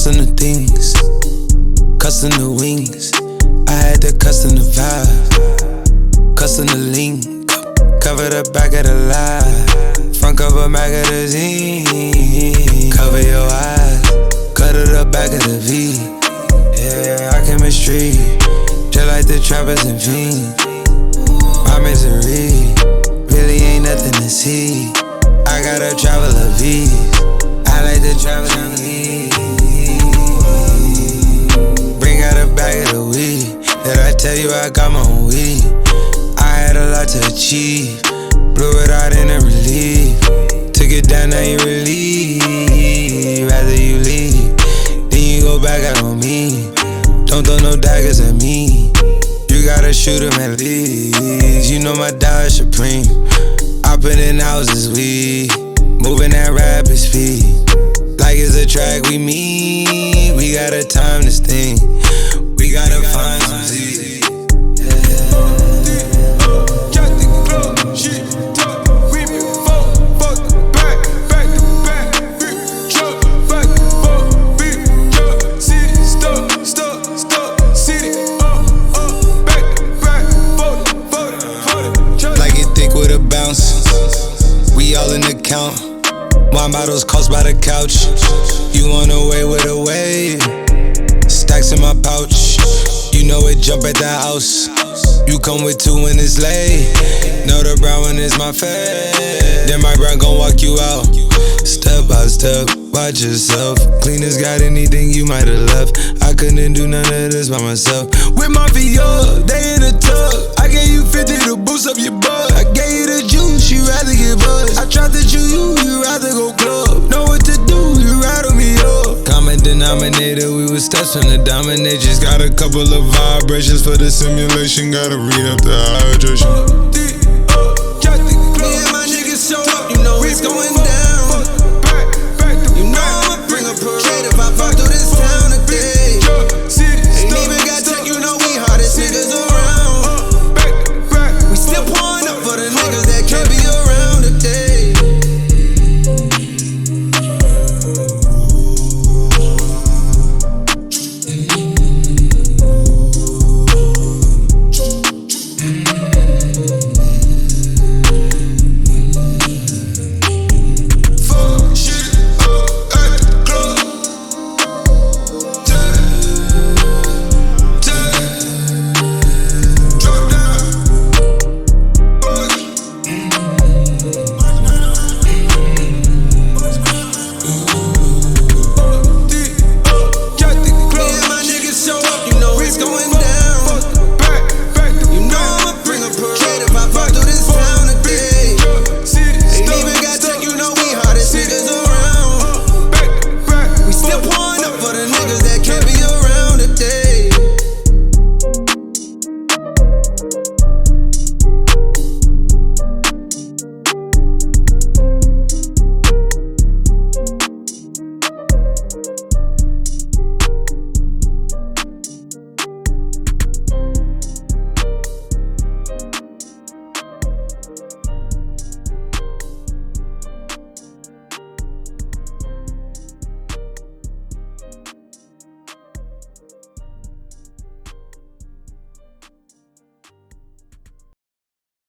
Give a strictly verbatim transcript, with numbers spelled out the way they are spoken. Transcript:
custom the things, custom the wings. I had to custom the vibe, custom the link. Cover the back of the lie, front cover magazine. Cover your eyes, cut to the back of the V. Yeah, our chemistry, just like the trappers and fiends. My misery really ain't nothing to see. I got a traveler V, I like to travel on V. Bring out a bag of the weed, did I tell you I got my own weed? I had a lot to achieve, blew it out in a relief. Took it down, now you relieve. Rather you leave, then you go back out on me. Don't throw no daggers at me, you gotta shoot 'em at least. You know my dog supreme, I put in houses, we moving at rapid speed. Like it's a track we meet, we gotta time this thing, we gotta find some Z. We all in the count. Wine bottles cost by the couch. You on the way with a wave. Stacks in my pouch. You know it jump at the house. You come with two when it's late. Know the brown one is my fave. Then my brown gon' walk you out. Step by step, watch yourself. Cleaners got anything you might have left. I couldn't do none of this by myself. With my V O, they in the tub. I gave you fifty to boost up your butt. I gave you the juice, you rather get buzzed. I tried to chew you, you rather go club. Know what to do, you rattle me up. Common denominator, we was steps from the dominators. Got a couple of vibrations for the simulation. Gotta read up the hydration. Me and my niggas show up, you know it's going on.